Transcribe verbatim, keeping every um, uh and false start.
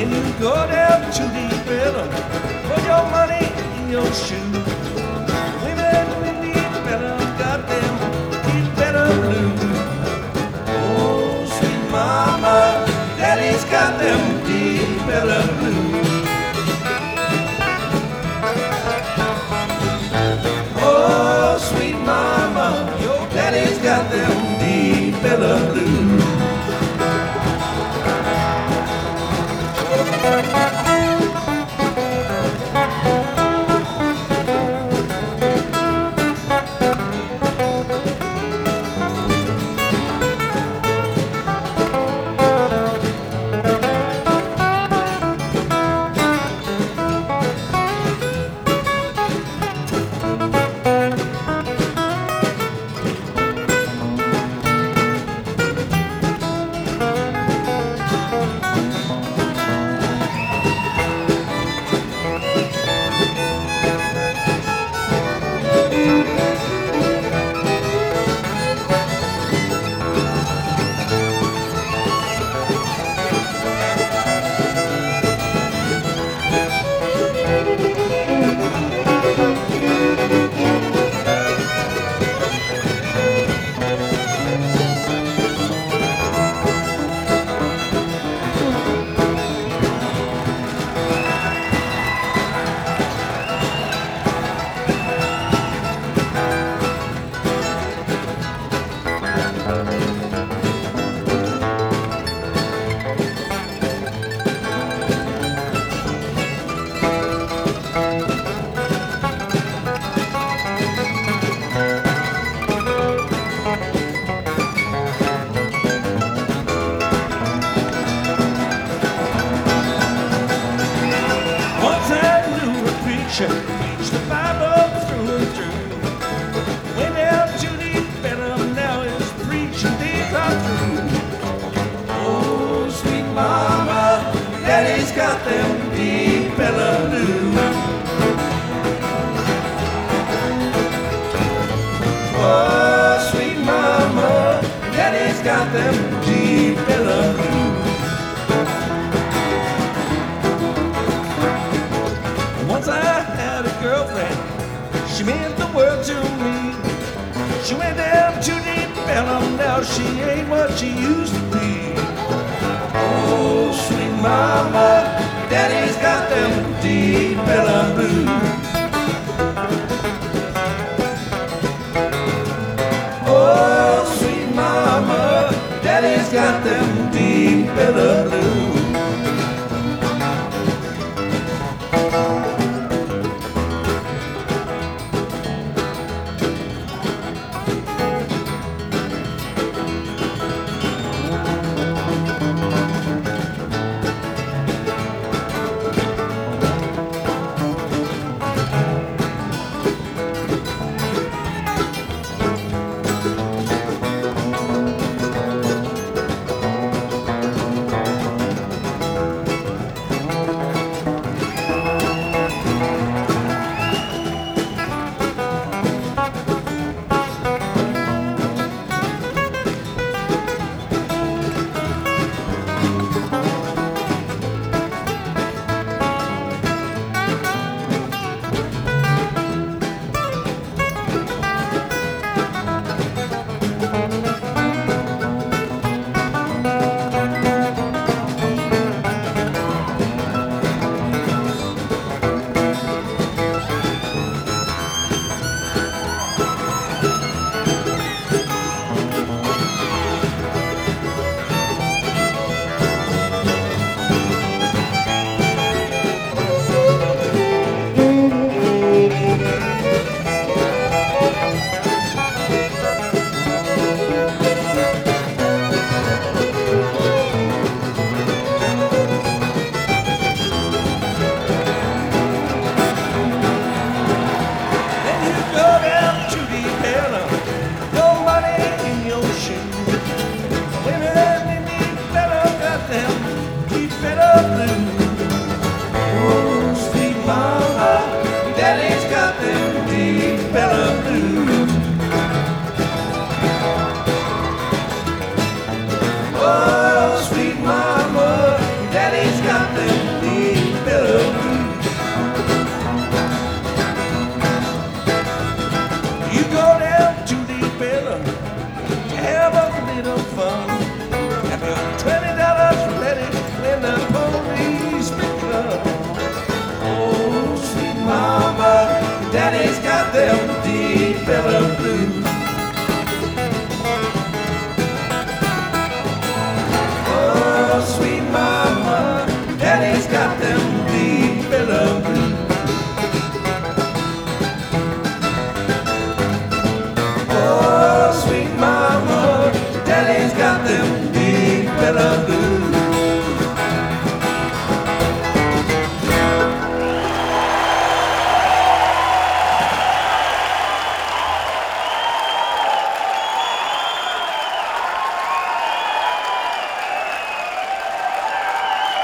and you go down to the rhythm, put your money in your shoe. Women in the rhythm got them deep rhythm blues. Oh, sweet mama, daddy's got them deep rhythm blues. Oh, sweet mama, your daddy's got them deep rhythm blues. Preach the Bible through and through. Went out to the Benham, now his preaching days are through. Oh, sweet mama, daddy's got them deep Benham blues. Oh, sweet mama, daddy's got them deep Benham blues. Once I had a girlfriend, she meant the world to me. She went down to deep Benham, now she ain't what she used to be. Oh, sweet mama, daddy's got them deep Benham blues. Oh, sweet mama, daddy's got them deep Benham blues.